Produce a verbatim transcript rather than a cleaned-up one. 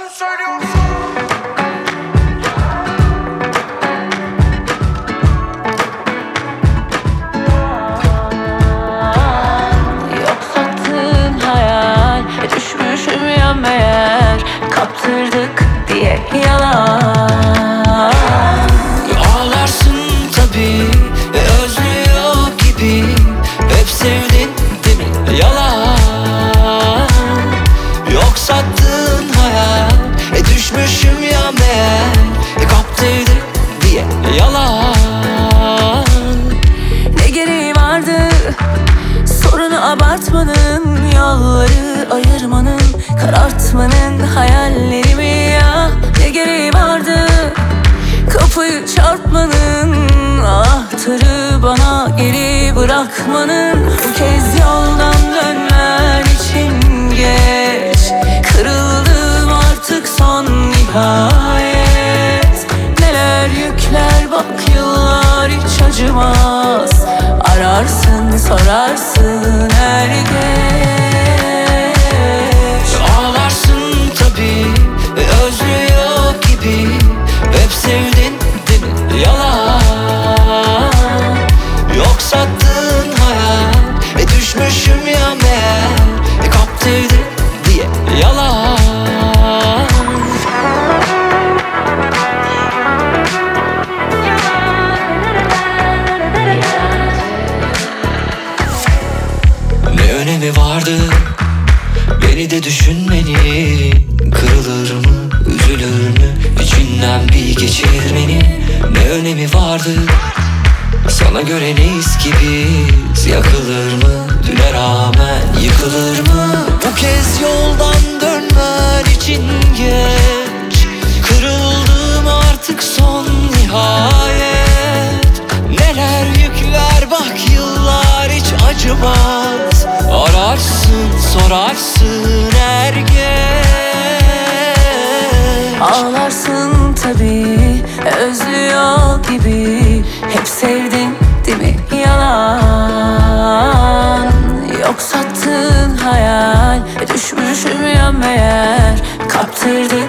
doğru söylüyorsun. Yok sattığın hayal, düşmüşüm ya meğer, kaptırdık diye yalan. Ağlarsın tabii, özlüyor gibi, hep sevdin değil mi? Yalan. Yok sattığın hayal, e düşmüşüm ya meğer, e kaptırdık diye yalan. Ne gereği vardı sorunu abartmanın, yolları ayırmanın, karartmanın hayallerimi ya. Ne gereği vardı kapıyı çarpmanın, anahtarı bana geri bırakmanın. Bu kez yoldan dönmen için geç, kırıldım artık son nihayet. Neler yükler bak yıllar hiç acımaz, ararsın sorarsın her geç. Ağlarsın tabii, özlüyor gibi, hep sevdin değil mi? Yalan. Yok sattığın hayal, e düşmüşüm ya meğer, e kaptırdık diye yalan. Ne önemi vardı beni de düşünmenin, kırılır mı, üzülür mü, içinden bir geçirmenin. Ne önemi vardı sana göre neyiz ki biz, yakılır mı, düne rağmen yıkılır mı? Bu kez yoldan dönmen için geç, kırıldım artık son nihayet. Neler yükler bak yıllar hiç acımaz, ararsın sorarsın her geç. Ağlarsın tabii, özlüyor gibi, hep sevdin değil mi? Yalan. Yok sattığın hayal, düşmüşüm ya meğer, kaptırdık